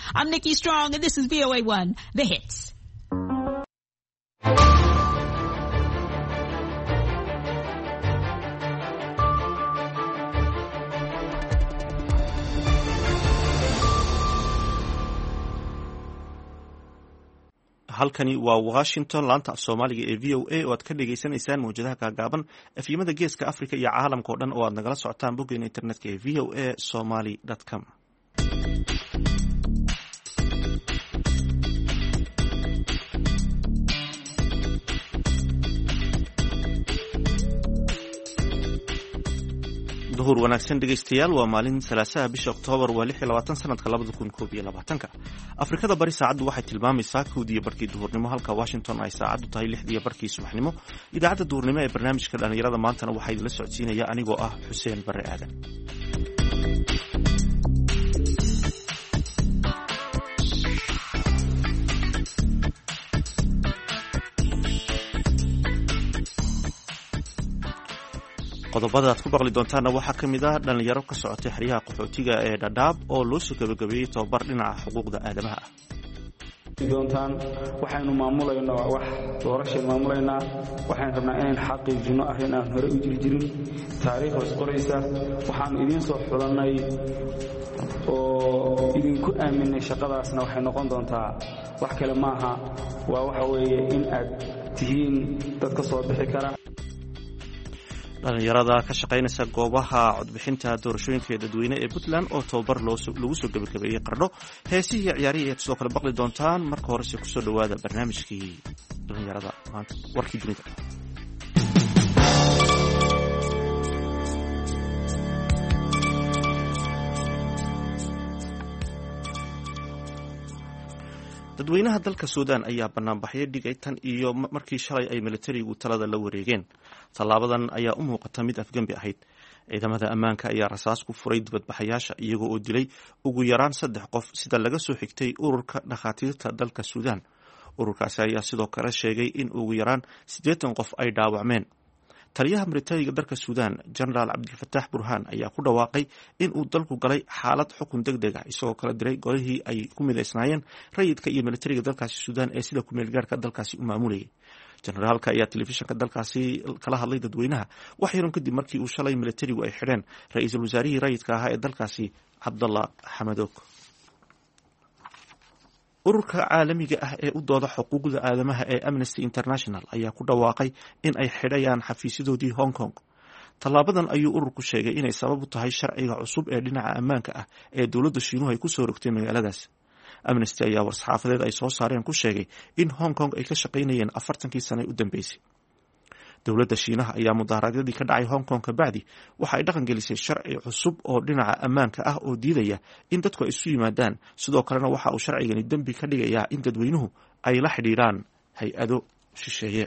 I'm Nikki Strong, and this is VOA1, The Hits. halkani waa Washington laanta af Soomaaliga ee VOA oo aad ka dhageysanaysaan mowjadaha gaagaaban afyimada geeska Afrika iyo caalamka oo dhan oo aad nagala socotaan boggeena internetka ee voasomali.com. duhur wanaagsan dhegeystayaal waa maalin salaasaha bisha Oktoobar waa 26 sanadka 2021 Afrikada bari saacadu waxay tilmaamaysaa 2 barkii duhurnimo halka Washington ay saacadu tahay 6 barkii subaxnimo idaacada duhurnimo ee barnaamijka dhalinyarada maantana waxay idila socodsiinaya anigoo ah Xuseen Bare Aadan qodobada aad ku baqli doontaana waxaa ka mid ah dhalinyaro ka socotay xeryaha qaxootiga ee Dadaab oo loo soo gabagabeeyay tababar dhinaca xuquuqda aadamaha ah. doontaan waxaynu maamulaynaa wax doorasho maamulaynaa waxaan rabnaa inaan xaqiijino arrin aan hore u jirin taariikh hoos qoraysa waxaan idin soo xulanay oo idinku aaminay shaqadaasna waxay noqon doontaa wax kale maaha waa waxa weeye in aad tihiin dad ka soo bixi kara dhalinyarada ka shaqaynaysa goobaha codbixinta doorashooyinka dadweyne ee Puntland oo tababar lagu soo gabagabeeyay Qardho heesihii ciyaarihii aad sidoo kale baqli doontaan marka hore si ku soo dhawaada barnaamijkii dhalinyarada maanta warkii dunida dadweynaha dalka Suudaan ayaa banaanbaxyo dhigay tan iyo markii shalay ay militarigu talada la wareegeen talaabadan ayaa u muuqata mid afgambi ahayd ciidamada ammaanka ayaa rasaas ku furay dibadbaxayaasha iyagoo oo dilay ugu yaraan 3 qof sida laga soo xigtay ururka dhakhaatiirta dalka Suudaan ururkaasi ayaa sidoo kale sheegay in ugu yaraan 80 qof ay dhaawacmeen taliyaha militariga dalka Suudaan General Abdulfatah Burhan ayaa ku dhawaaqay in uu dalku galay xaalad xukun degdeg ah isagoo kala diray golihii ay ku mideysnaayeen rayidka iyo militariga dalkaasi Suudaan ee sida ku meel gaarka dalkaasi u maamulayay generaalka ayaa telefishinka dalkaasi kala hadlay dadweynaha wax yar kadib markii uu shalay militarigu ay xidheen ra'iisul wasaarihii rayidka ahaa ee dalkaasi Abdullah Hamdok ururka caalamiga ah ee u dooda xuquuqda aadamaha ee Amnesty International ayaa ku dhawaaqay in ay xidhayaan xafiisyadoodii Hong Kong talaabadan ayuu ururku sheegay inay sabab u tahay sharciga cusub ee dhinaca ammaanka ah ee dawladda Shiinuhu ay ku soo rogtay magaaladaas Amnesty ayaa warsaxaafadeed ay soo saareen ku sheegay in Hong Kong ay ka shaqaynayeen 40 sano u dambeysay dawladda Shiinaha ayaa mudaharaadyadii ka dhacay Hong Kong ka bacdi waxa ay dhaqan gelisay sharci cusub oo dhinaca ammaanka ah oo diidaya in dadku ay isu yimaadaan sidoo kalena waxa uu sharcigani dambi ka dhigayaa in dadweynuhu ay la xidhiidhaan hay-ado shisheeye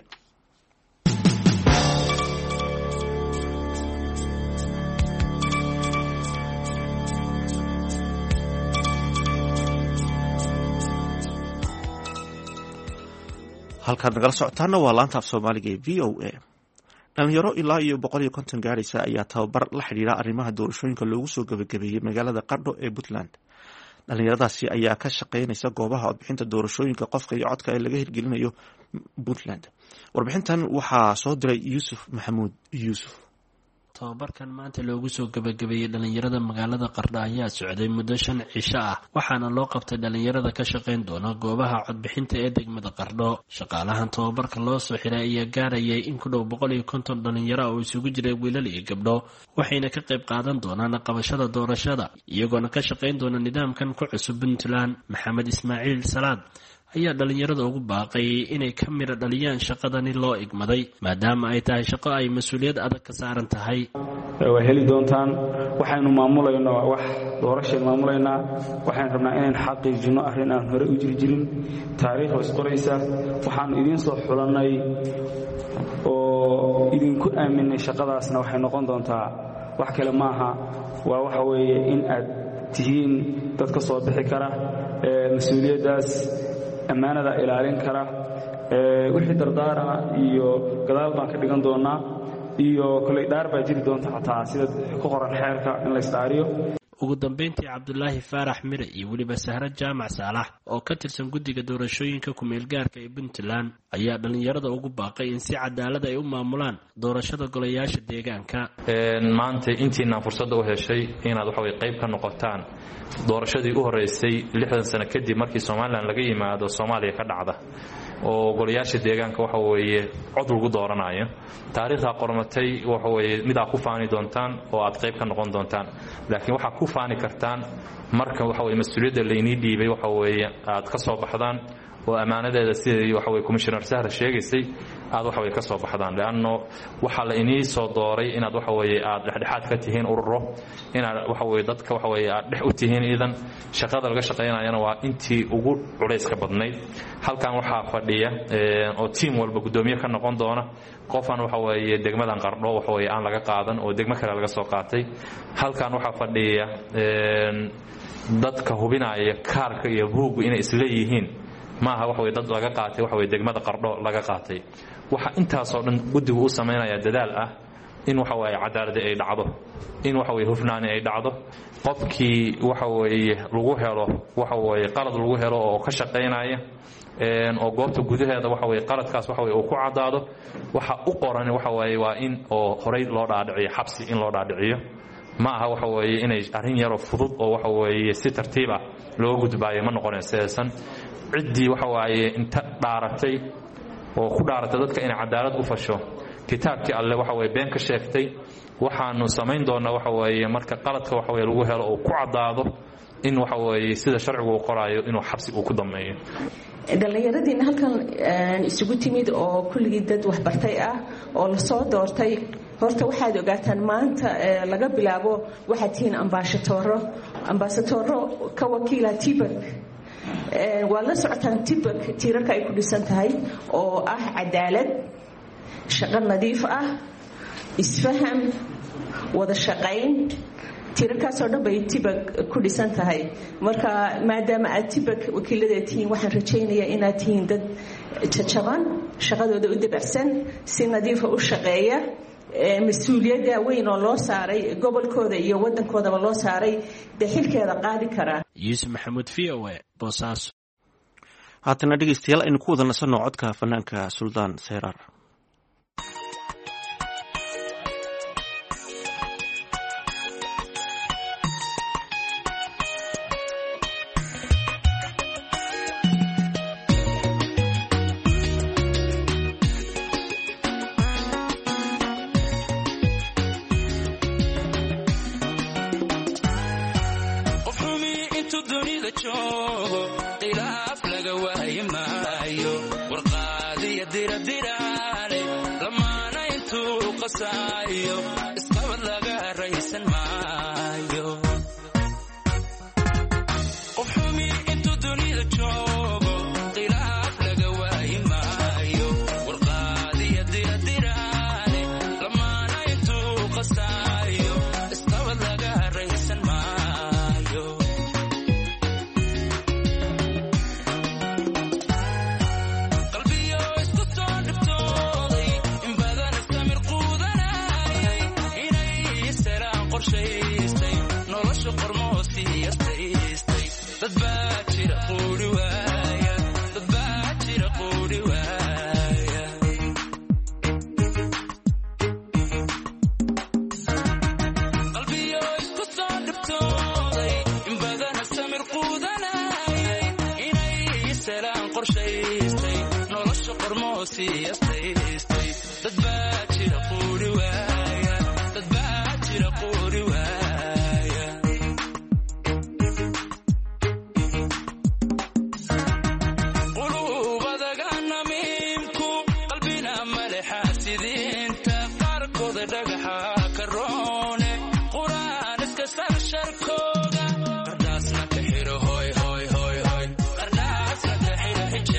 halkaad nagala socotaana waa laanta af Soomaaliga ee VOA dhalinyaro ilaa iyo 150 gaaraysa ayaa tababar la xidhiidha arrimaha doorashooyinka loogu soo gabagabeeyay magaalada Qardho ee Puntland dhalinyaradaasi ayaa ka shaqaynaysa goobaha codbixinta doorashooyinka qofka iyo codka ee laga hirgelinayo Puntland warbixintan waxaa soo diray Yuusuf Maxamuud Yuusuf tababarkan maanta loogu soo gabagabeeyay dhalinyarada magaalada Qardho ayaa socday muddo 5 cisho ah waxaana loo qabtay dhalinyarada ka shaqayn doona goobaha codbixinta ee degmada Qardho shaqaalahan tababarka loo soo xiray ayaa gaarayay in ku dhow 150 dhalinyaro oo isugu jiray wiilal iyo gabdho waxayna ka qayb qaadan doonaan qabashada doorashada iyagoona ka shaqayn doona nidaamkan ku cusub Puntland Maxamed Ismaaciil Salaad ayaa dhalinyarada ugu baaqay inay ka mira dhaliyaan shaqadani loo igmaday maadaama ay tahay shaqo ay mas'uuliyad adag ka saaran tahay way heli doontaan waxaynu maamulaynaa wax doorasho maamulaynaa waxaan rabnaa inaan xaqiijino arrin aan hore u jirin taariikh hoos qoraysa waxaan idin soo xulanay oo idinku aaminay shaqadaasna waxay noqon doontaa wax kale maaha waa waxa weeye in aad tihiin dad ka soo bixi kara mas'uuliyadaas ammaanada ilaalin kara wixii dardaarana iyo gadaal baan ka dhigan doonaa iyo kulay dhaar baa jiri doonta xataa sida ku qoran xeerka in la istaariyo ugu dambeyntii cabdulaahi faarax mire iyo weliba sahre jaamac saalax oo ka tirsan guddiga doorashooyinka ku-meelgaarka ee puntland ayaa dhallinyarada ugu baaqay in si cadaalad ay u maamulaan doorashada golayaasha deegaanka. maanta intiinaan fursadda u heshay inaad waxaway qayb ka noqotaan doorashadii u horeysay 60 sano kadib markii somalilan laga yimaado soomaaliya ka dhacda oo golayaasha deegaanka waxa weeye cod lagu dooranayo. taariikhda qormatay waxa weeye mid aad ku faani doontaan oo aad qayb ka noqon doontaan, laakiin waxaad ku faani kartaan marka waxa weeye mas'uuliyadda laynii dhiibay waxa weeye aad ka soo baxdaan oo ammaanadeeda sidii waxa weeye commissioner Sahra sheegaysay aad waxa weeye ka soo baxdaan, laanno waxa la inii soo dooray inaad waxa weeye aad dhexdhexaad ka tihiin ururo, inaad waxa weeye dadka waxa weeye aad dhex u tihiin iidan shaqada laga shaqeynayana waa intii ugu culayska badnayd. halkan waxaa fadhiya oo team walba gudoomiye ka noqon doona qofan waxa weeye degmadan Qardho waxa weeye aan laga qaadan oo degmo kale laga soo qaatay. halkan waxaa fadhiya dadka hubinaya kaarka iyo buugu inay isla yihiin, maaha waxa weeye dad laga qaatay waxa weeye degmada Qardho laga qaatay. waxa intaas oo dhan guddigu u sameynaya dadaal ah in waxa weeye cadaalad ay dhacdo, in waxa weeye hufnaan ay dhacdo. qofkii waxa weeye lagu helo waxa weeye qalad lagu helo oo ka shaqeynaya oo goobta gudaheeda waxa weeye qaladkaas waxa weeye uu ku cadaado, waxa u qoran waxa weeye waa in oo horey loo dhaadhiciyo xabsi in loo dhaadhiciyo, ma aha waxa weeye inay arrin yar oo fudud oo waxa weeye si tartiib ah loo gudbaayo ma noqonaysan. ciddii waxa waaye inta dhaaratay oo ku dhaaratay dadka inay cadaalad u fasho kitaabkii alle waxa weeye been ka sheegtay, waxaanu samayn doonaa waxa weeye marka qaladka waxa weeye lagu helo oo ku cadaado in waxa weeye sida sharcigu uu qoraayo inuu xabsi uu ku dameeyo. dhallinyaradiina halkan isugu timid oo kulligii dad waxbartay ah oo la soo doortay, horta waxaad ogaataan maanta laga bilaabo waxaad tihiin ambasadoro ka wakiila tibak. waad la socotaan tibak tiirarka ay ku dhisan tahay oo ah cadaalad, shaqo nadiif ah, isfaham, wada shaqayn. tiirarkaasoo dhan bay tibak ku dhisan tahay. marka maadaama aad tibak wakiiladeed tihiin, waxaan rajaynayaa inaad tihiin dad jajaban, shaqadooda u dabacsan, si nadiifa u shaqeeya, mas-uuliyadda weyn oo loo saaray gobolkooda iyo waddankoodaba loo saaray dee xilkeeda qaadi karaa. yuusuf maxamuud VOA Boosaaso. haatana dhegeystayaal aynu ku wada nasanno codka fanaanka Suldaan Seyrar.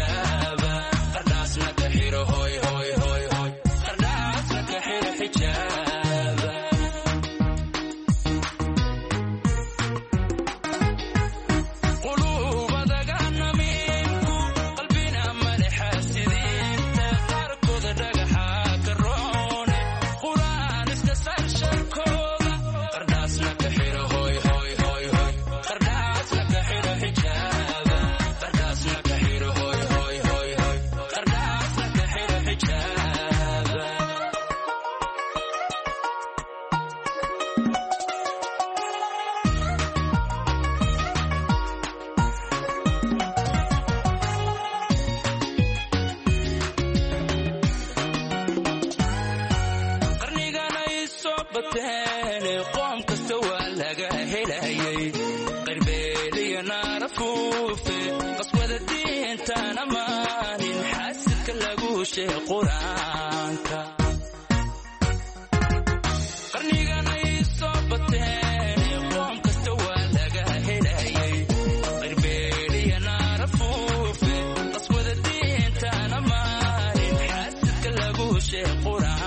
Yeah. fuufe qaswada diintaan amaanin xaasidka lagu sheeg qur-aanka qarnigan ay soo bateen qoom kasta waa laga helayay qirbeeliya naara fuufe qaswada diintaan amaanin xaasidka lagu sheeg qur-aanka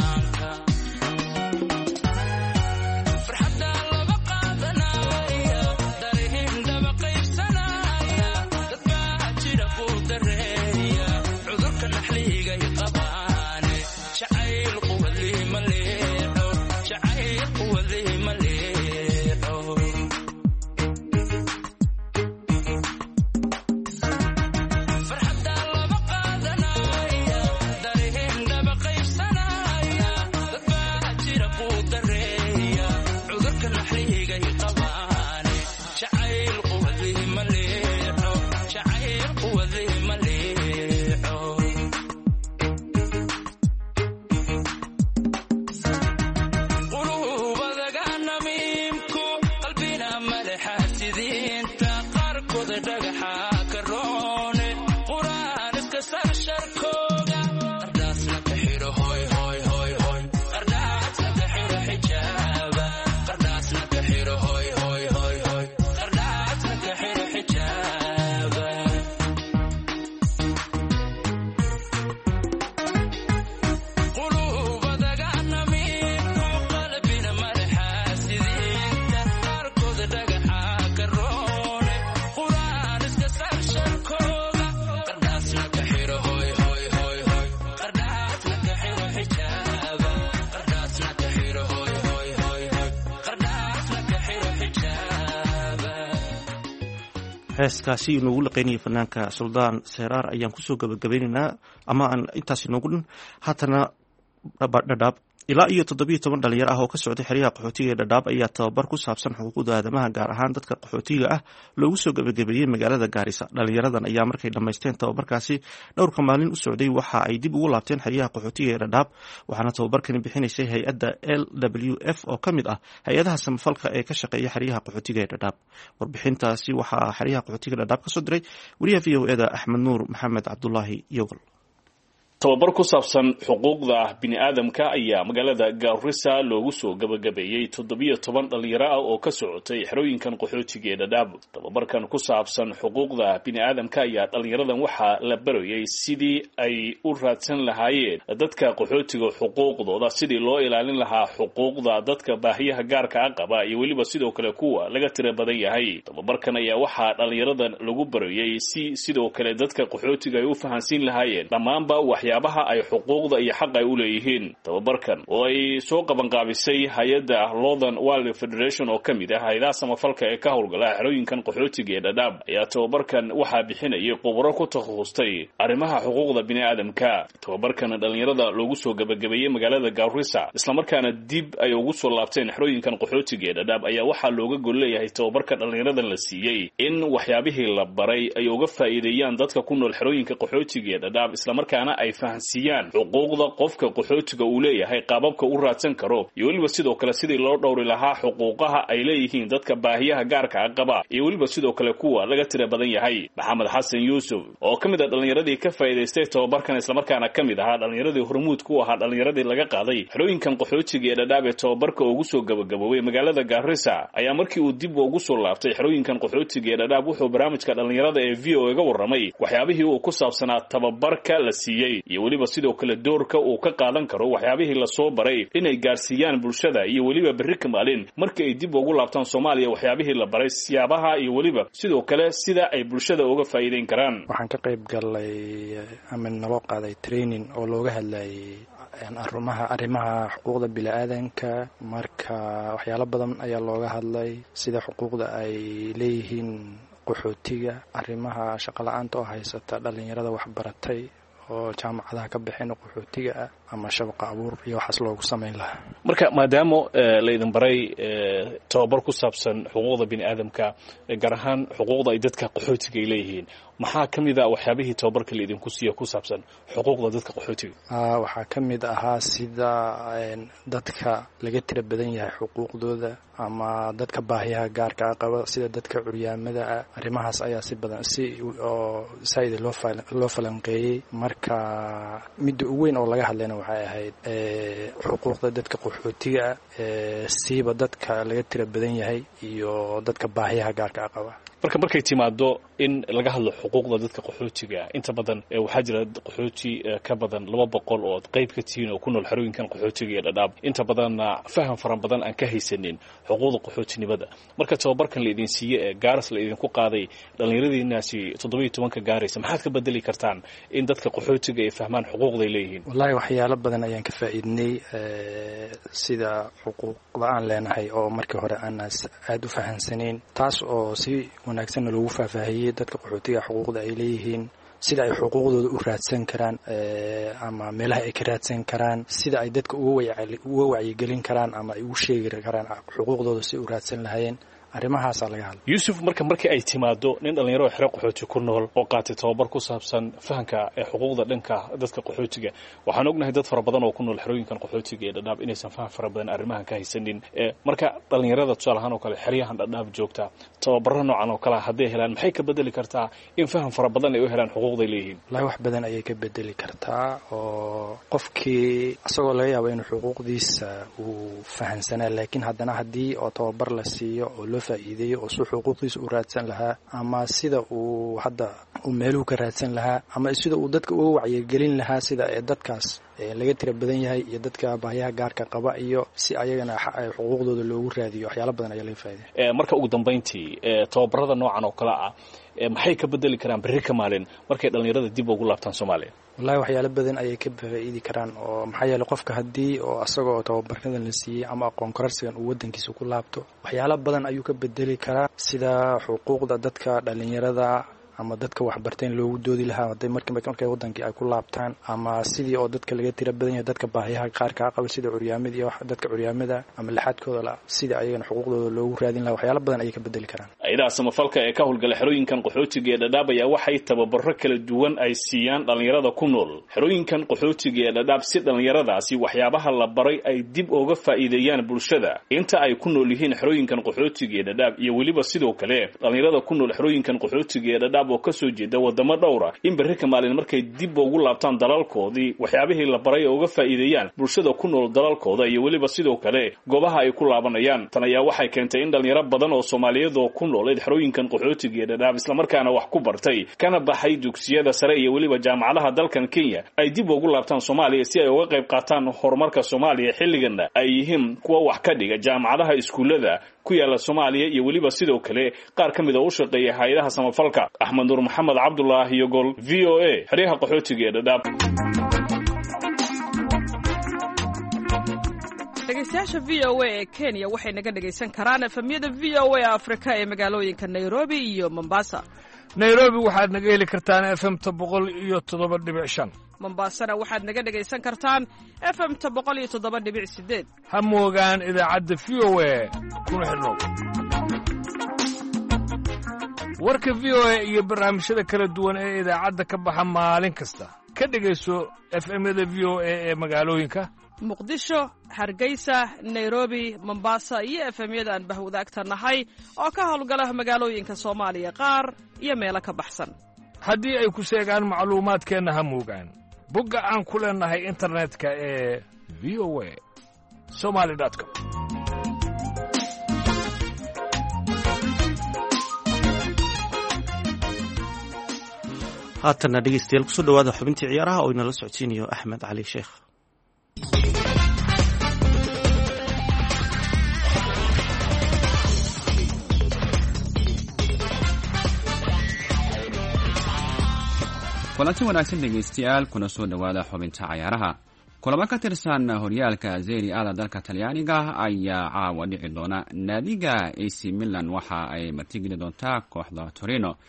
heeskaasi inoogu laqeynayay fanaanka suldaan seeraar ayaan kusoo gabagabaynaynaa ama aan intaas inoogu dhan haatana dhadhaab ilaa iyo 17 dhalinyaro ah oo ka socday xeryaha qaxootiga ee dhadhaab ayaa tababar ku saabsan xuquuqda aadamaha gaar ahaan dadka qaxootiga ah loogu soo gabagabeeyey magaalada Gaarisa. Dhalinyaradan ayaa markay dhammaysteen tababarkaasi dhowrka maalin u socday waxa ay dib ugu laabteen xeryaha qaxootiga ee dhadhaab, waxaana tababarkani bixinaysay hay-adda LWF oo ka mid ah hay-adaha samafalka ee ka shaqeeya xeryaha qaxootiga ee dhadhaab. Warbixintaasi waxaa xeryaha qaxootiga dhadhaab ka soo diray wariyaha VOA-da Axmed Nuur Maxamed Cabdulaahi Yogol. tababar ku saabsan xuquuqda bini'aadamka ayaa magaalada Gaarisa loogu soo gabagabeeyay 17 dhalinyaro ah oo ka socotay xerooyinkan qaxootiga ee Dadaab. Tababarkan ku saabsan xuquuqda bini'aadamka ayaa dhalinyaradan waxa la barayay sidii ay u raadsan lahaayeen dadka qaxootiga xuquuqdooda, sidii loo ilaalin lahaa xuquuqda dadka baahiyaha gaarka ah qaba iyo waliba sidoo kale kuwa laga tira badan yahay. Tababarkan ayaa waxa dhalinyaradan lagu barayay sidoo kale dadka qaxootiga ay u fahansiin lahaayeen dhamaanba waxyaabaha ay xuquuqda iyo xaq ay u leeyihiin. Tababarkan oo ay soo qaban qaabisay hay'adda Northern World Federation oo kamid ah hay'adaha samafalka ee ka howlgala xerooyinkan qaxootiga ee Dadaab ayaa tababarkan waxa bixinayay khubaro ku takhasustay arrimaha xuquuqda bini'aadamka. Tababarkan dhalinyarada loogu soo gabagabeeyay magaalada Gaarisa isla markaana dib ay ugu soo laabteen xerooyinkan qaxootiga ee Dadaab ayaa waxa looga gol leeyahay tababarka dhalinyaradan la siiyay in waxyaabihii la baray ay uga faa'iideeyaan dadka ku nool xerooyinka qaxootiga ee Dadaab isla markaana ay fahansiyaan xuquuqda qofka qaxootiga uu leeyahay, qaababka uu raadsan karo iyo waliba sidoo kale sidii loo dhowri lahaa xuquuqaha ay leeyihiin dadka baahiyaha gaarka ah qaba iyo waliba sidoo kale kuwa laga tira badan yahay. Maxamed Xasan Yuusuf oo kamid ah dhalinyaradii ka faa'iideystay tababarkan isla markaana kamid ah dhalinyaradii hormuud ku ahaa dhalinyaradii laga qaaday xerooyinkan qaxootiga ee Dadaab ee tababarka ugu soo gabagaboobay magaalada Gaarisa ayaa markii uu dib ugu soo laabtay xerooyinkan qaxootiga ee Dadaab wuxuu barnaamijka dhalinyarada ee VOA ga warramay waxyaabihii uu ku saabsanaa tababarka la siiyay iyo waliba sidoo kale doorka uu ka qaadan karo waxyaabihii la soo baray inay gaarsiiyaan bulshada iyo waliba berri ka maalin markii ay dib ugu laabtaan Soomaaliya waxyaabihii la baray siyaabaha iyo waliba sidoo kale sida ay bulshada uga faa'iideyn karaan. Waxaan ka qayb galay ama naloo qaaday training oo looga hadlayay arrimaha xuquuqda bini'aadanka. Marka waxyaalo badan ayaa looga hadlay sida xuquuqda ay leeyihiin qaxootiga, arrimaha shaqo la'aanta oo haysata dhalinyarada wax baratay oo jaamacadaha ka baxeen qaxootiga ah ama shabaqa abuur iyo waxaas loogu samayn lahaa. marka maadaama laydin baray tababar ku saabsan xuquuqda bini'aadamka gaar ahaan xuquuqda ay dadka qaxootiga ay leeyihiin maxaa ka mid ah waxyaabihii tababarka laydinku siiya ku saabsan xuquuqda dadka qaxootiga? waxaa ka mid ahaa sida dadka laga tira badan yahay xuquuqdooda ama dadka baahiyaha gaarka ah qaba sida dadka curyaamada ah. arrimahaas ayaa si badan oo saaid loo falanqeeyey. marka midda ugu weyn oo laga hadlayna waxay ahayd xuquuqda dadka qaxootiga ah siiba dadka laga tira badan yahay iyo dadka baahiyaha gaarka ah qaba. markay timaado in laga hadlo xuquuqda dadka qaxootiga inta badan waxaa jira qaxooti ka badan 200 oo qayb ka tihiin oo ku nool xarooyinkan qaxootiga ee Dadaab inta badanna faham faran badan aan ka haysanin xuquuqda qaxootinimada. marka tababarkan la idin siiyay ee gaaras la idinku qaaday dhalinyaradiinaasi 17 gaaraysa maxaad ka bedeli kartaan in dadka qaxootiga ay fahmaan xuquuqda ay leeyihiin? wallahi waxyaalo badan ayaan ka faa'iidnay sida xuquuqda aan leenahay oo markii hore aan aad u fahansaneyn taas oo si wanaagsan lagu faahfaahiyay dadka qaxootiga xuquuqda ay leeyihiin sida ay xuquuqdooda u raadsan karaan ama meelaha ay ka raadsan karaan sida ay dadka uga wacyigelin karaan ama ay u sheegi karaan xuquuqdooda si u raadsan lahaayeen. arrimahaasaa laga hadlay. yuusuf markii ay timaado nin dhalinyaro xero qaxooti ku nool oo qaatay tababar ku saabsan fahanka xuquuqda dhanka dadka qaxootiga waxaan ognahay dad fara badan oo ku nool xerooyinkan qaxootiga ee Dadaab inaysan faham fara badan arrimahan ka haysanin. marka dhalinyarada tusaale ahaan oo kale xeryahan Dadaab joogta tababaro noocan oo kale hadday helaan maxay ka bedeli kartaa in faham fara badan ay u helaan xuquuqda ay leeyihiin? wallahi wax badan ayay ka bedeli kartaa oo qofkii asagoo laga yaabo inuu xuquuqdiisa uu fahansanaa laakiin haddana haddii oo tababar la siiyo oo loo faa'iideeyo oo xuquuqdiisa u raadsan lahaa ama sida uu hadda uu meeluhu ka raadsan lahaa ama sida uu dadka uga wacyigelin lahaa sida dadkaas laga tira badan yahay iyo dadka baahiyaha gaarka qaba iyo si ayagana xuquuqdooda loogu raadiyo waxyaalo badan ayaa laga faa'iideeyay. marka ugu dambeyntii tababarada noocan oo kale ah maxay ka bedeli karaan berri ka maalin markay dhalinyarada dib ugu laabtaan Soomaaliya? wallahi waxyaalo badan ayay ka faa'iidi karaan oo maxaa yeelay qofka haddii oo asagoo tababarkadan la siiyey ama aqoon kororsigan uu wadankiisa ku laabto waxyaalo badan ayuu ka bedeli karaa sida xuquuqda dadka dhalinyarada ama dadka waxbarteen loogu doodi lahaa haday markay wadankii ay ku laabtaan ama sidii oo dadka laga tira badan yahay dadka baahiyaha qaarka qaba sida curyaamada iyo dadka curyaamada ama laxadkooda la sida ayagana xuquuqdooda loogu raadin lahaa waxyaalo badan ayay ka bedeli karaan. ayadaha samafalka ee ka howlgala xerooyinkan qaxootiga ee Dadaab ayaa waxay tababaro kala duwan ay siiyaan dhalinyarada ku nool xerooyinkan qaxootiga ee Dadaab si dhalinyaradaasi waxyaabaha la baray ay dib uga faa'iideeyaan bulshada inta ay ku nool yihiin xerooyinkan qaxootiga ee Dadaab iyo waliba sidoo kale dhalinyarada ku nool xerooyinkan qaxootiga ee Dadaab oo ka soo jeeda wadamo dhowra in berri ka maalin markay dib ugu laabtaan dalalkoodii waxyaabihii la baray oo uga faa'iideeyaan bulshada ku nool dalalkooda iyo waliba sidoo kale goobaha ay ku laabanayaan. tan ayaa waxay keentay in dhalinyaro badan oo Soomaaliyeed oo ku nool xerooyinkan qaxootiga ee Dadaab isla markaana wax ku bartay kana baxay dugsiyada sare iyo waliba jaamacadaha dalkan Kenya ay dib ugu laabtaan Soomaaliya si ay uga qayb qaataan horumarka Soomaaliya xilligan ay yihiin kuwa wax ka dhiga jaamacadaha iskuulada ku yaala Soomaaliya iyo waliba sidoo kale qaar kamid ah u shaqeeya hay'adaha samafalka. Axmed Nur Maxamed Cabdullaahi iyo Gol VOA xeryaha qaxootiga ee Dadaab. dhegeystayaasha VOA ee Kenya waxay naga dhegeysan karaan efemyada VOA Afrika ee magaalooyinka Nairobi iyo Mombasa. Nairobi waxaad naga heli kartaan FM-ta 107.5. Mombasana waxaad naga dhegeysan kartaan FM-ta 107.8. ha moogaan idaacadda VOA kuna xidhnow. warka VOA iyo barnaamijyada kala duwan ee idaacadda ka baxa maalin kasta ka dhegayso FM-yada VOA ee magaalooyinka Muqdisho, Hargeysa, Nairobi, Mombasa iyo FM-yada aan bahwadaagta nahay oo ka howlgala magaalooyinka Soomaaliya qaar iyo meelo ka baxsan. haddii ay ku sheegaan macluumaadkeenna ha moogaan bogga aan ku leenahay internetka ee voasomali.com. haatanna dhegeystayaal kusoo dhawaada xubintii ciyaaraha oo inala socodsiinayo Axmed Cali Sheekh. kulanti wanaagsan dhegaystayaal kuna soo dhowaada xubinta cayaaraha. kulamo ka tirsan horyaalka Serie A dalka Talyaaniga ayaa caawa dhici doona. naadiga AC Milan waxa ay martigeli doontaa kooxda Torino.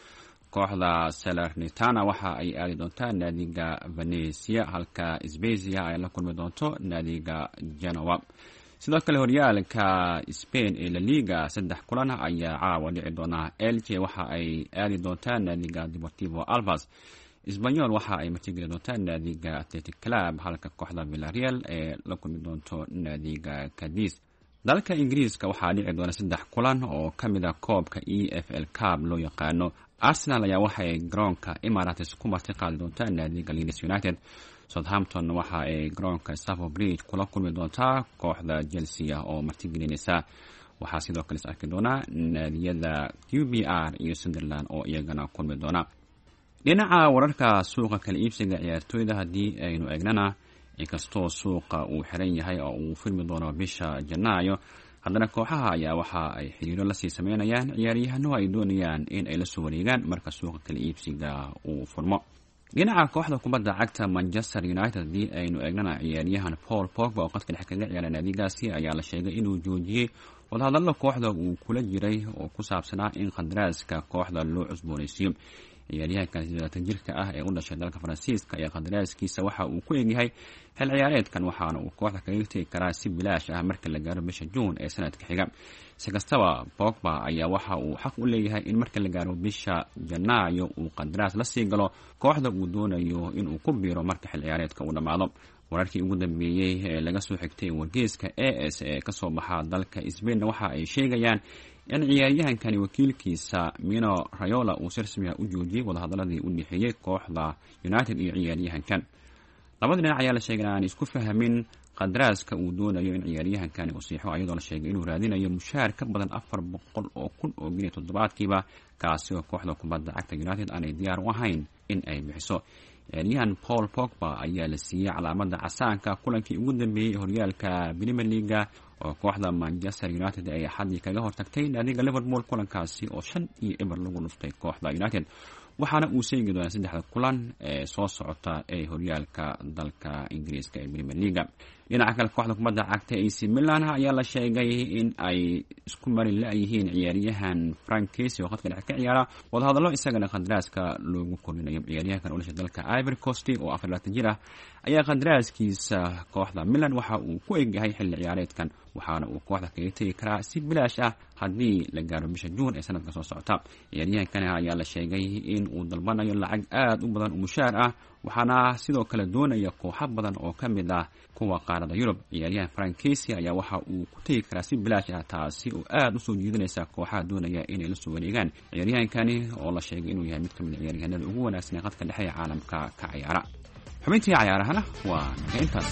kooxda salernitana waxa ay aadi doontaa naadiga venecia halka spezia ay la kulmi doonto naadiga genoa. sidoo kale horyaalka Spain ee La Liga 3 kulan ayaa caawa dhici doona. Elche waxa ay aadi doontaa naadiga Deportivo Alaves. Espanyol waxa ay martigeli doontaa naadiga Athletic Club halka kooxda Villarreal ee la kulmi doonto naadiga Cadiz. dalka Ingiriiska waxaa dhici doona 3 kulan oo kamid ah koobka EFL Cup loo yaqaano. Arsenal ayaa waxay garoonka Emirates ku martiqaadi doontaa naadiga Leeds United. Southampton waxa ay garoonka Stamford Bridge kula kulmi doontaa kooxda Chelsea oo martigelinaysa. waxaa sidoo kale arki doona naadiyada QPR iyo Sunderland oo iyagana kulmi doona. dhinaca wararka suuqa kala iibsiga ciyaartooyda haddii aynu eegnana inkastoo suuqa uu xiran yahay oo uu furmi doono bisha Janaayo, haddana kooxaha ayaa waxa ay xiriiro la sii sameynayaan ciyaaryahano ay doonayaan in ay la soo wareegaan marka suuqa kala iibsiga uu furmo. dhinaca kooxda kubadda cagta Manchester United haddii aynu eegnana ciyaaryahan Paul Pogba oo qadka dhexe kaga ciyaara naadigaasi ayaa la sheegay inuu joojiyey wadahadallo kooxda uu kula jiray oo ku saabsanaa in qandaraaska kooxda loo cusboonaysiiyo. ciyaaryahankan 20 jirka ah ee u dhashay dalka Faransiiska ayaa qandaraaskiisa waxa uu ku egyahay xil ciyaareedkan waxaana uu kooxda kaga tagi karaa si bilaash ah marka la gaaro bisha June ee sanadka xiga. si kastaba Pogba ayaa waxa uu xaq u leeyahay in marka la gaaro bisha Janaayo uu qandaraas la sii galo kooxda uu doonayo in uu ku biiro marka xil ciyaareedka uu dhamaado. wararkii ugu dambeeyay ee laga soo xigtay wargeyska AS ee ka soo baxa dalka Spain waxa ay sheegayaan in ciyaaryahankani wakiilkiisa Mino Raiola uu si rasmi ah u joojiyay wadahadaladii u dhexeeyay kooxda United iyo ciyaaryahankan. labada dhinac ayaa la sheegay in aan isku fahamin qadaraaska uu doonayo in ciyaaryahankani uu saxiixo iyadoo la sheegay inuu raadinayo mushaar ka badan 400 oo kun oo gini toddobaadkiiba kaasi oo kooxda kubadda cagta United aanay diyaar u ahayn in ay bixiso. ciyaaryahan Paul Pogba ayaa la siiyay calaamada casaanka kulankii ugu dambeeyay horyaalka Premier League oo kooxda Manchester United ay xadii kaga hortagtay naadiga Liverpool kulankaasi oo 5-0 lagu dhuftay kooxda United. waxaana uu seegi doonaa 3 kulan ee soo socota ee horyaalka dalka Ingiriiska ee Premier League. dhinaca kale kooxda kubadda cagta AC Milan ayaa la sheegay in ay isku mari laayihiin ciyaaryahan Frank Kessie oo khadka dhexe ka ciyaara wadahadallo isagana qandaraaska loogu korinayo. ciyaaryahankan u dhashay dalka Ivory Coast oo 24 jir ah ayaa qandaraaskiisa kooxda Milan waxa uu ku egyahay xilli ciyaareedkan waxaana uu kooxda kaga tagi karaa si bilaash ah haddii la gaaro bisha June ee sanadka soo socota. ciyaaryahankan ayaa la sheegay in uu dalbanayo lacag aad u badan oo mushaar ah waxaana sidoo kale doonaya kooxo badan oo kamid ah kuwa qaarada Yurub. ciyaaryahan Frank Kessie ayaa waxa uu ku tagi karaa si bilaash ah taasi oo aad u soo jiidanaysa kooxaha doonaya inay la soo wareegaan ciyaaryahankani oo la sheegay inuu yahay mid kamid ah ciyaaryahanada ugu wanaagsan ee qadka dhexe ee caalamka ka ciyaara. xubintii ciyaarahana waa intaas.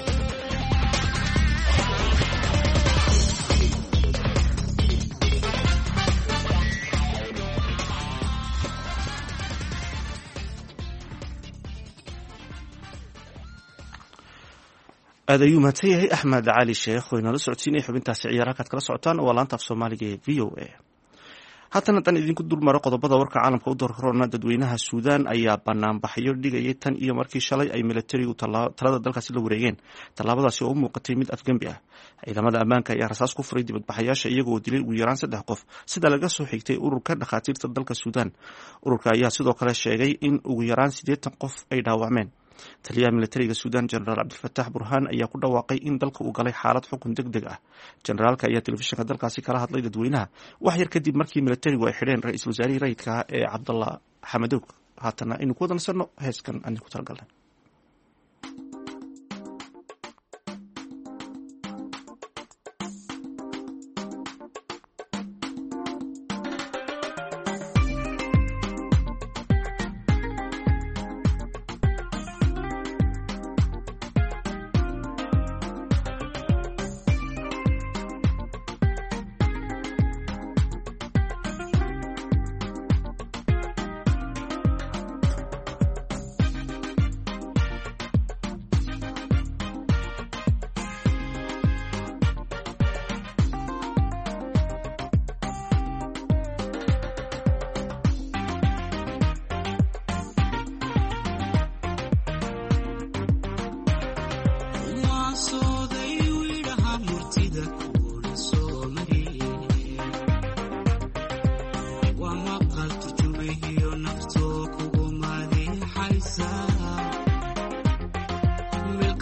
aad ayuu mahadsan yahay Axmed Cali Sheekh oo inala socodsiinay xubintaasi ciyaaraha kaad kala socotaan oo laanta af Soomaaliga ee VOA. haddana tan idinku dulmaro qodobada warka caalamka u doorkorona dadweynaha Suudaan ayaa banaanbaxyo dhigayay tan iyo markii shalay ay militarigu talada dalkaasi la wareegeen. tallaabadaasi oo u muuqatay mid afgembi ah. ciidamada ammaanka ayaa rasaas ku furay dibadbaxayaasha iyagoo dilay ugu yaraan 3 qof sida laga soo xigtay ururka dhakhaatiirta dalka Suudaan. ururka ayaa sidoo kale sheegay in ugu yaraan 80 qof ay dhaawacmeen. taliyaha militariga Suudaan General Abdulfatah Burhan ayaa ku dhawaaqay in dalka uu galay xaalad xukun degdeg ah. generaalka ayaa telefishinka dalkaasi kala hadlay dadweynaha wax yar kadib markii militarigu ay xidheen ra'iisul wasaarihii rayidka ah ee Cabdallah Xamadoog. haatana aynu ku wadansano heeskan aan ku talagalnay.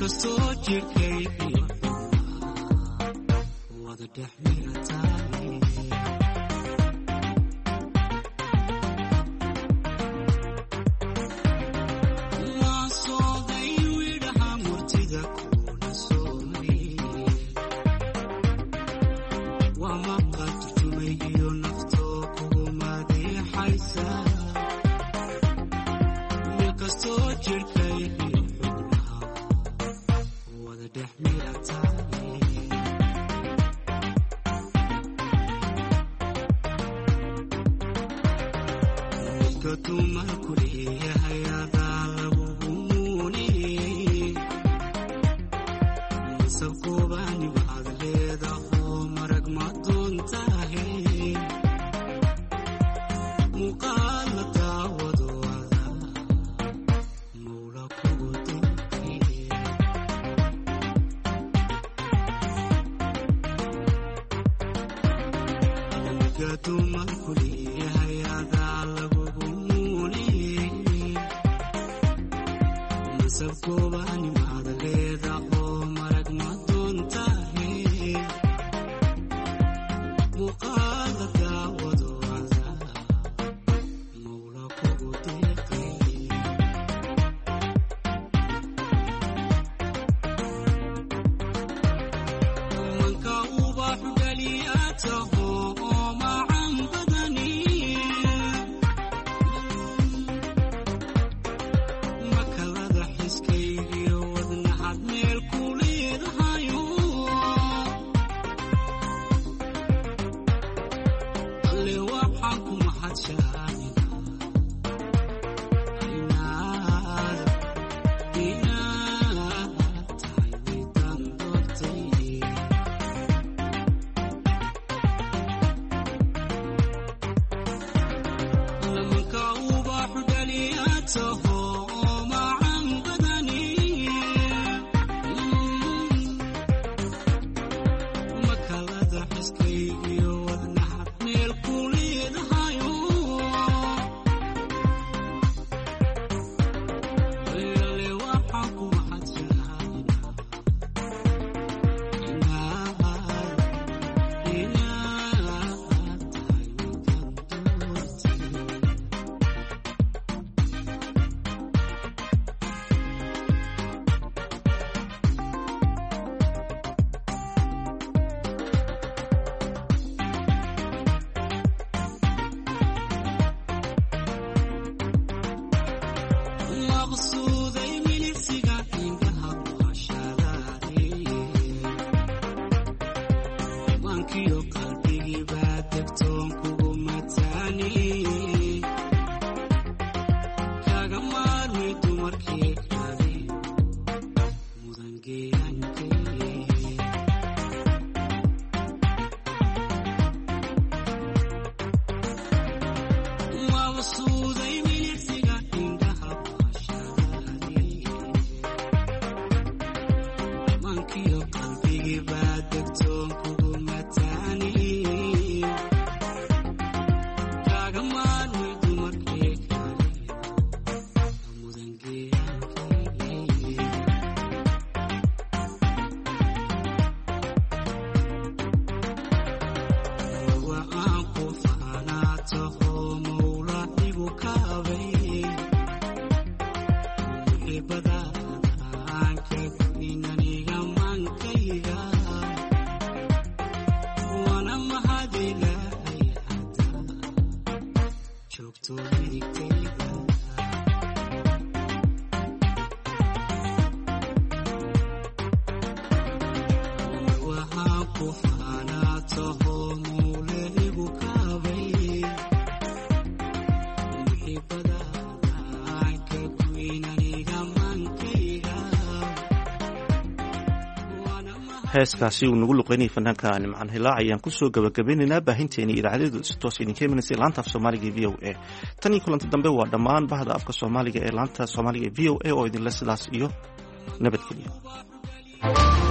heeskaasi uu nagu luqeynayay fanaanka nimcaan hilaac ayaan kusoo gabagabeynaynaa baahinteeni idaacadeedu si toos idinka imanaysa laanta af soomaaliga v o a tan iyo kulanti dambe waa dhammaan bahda afka soomaaliga ee laanta soomaaliga v o a oo idinle sidaas iyo nabadgelyo.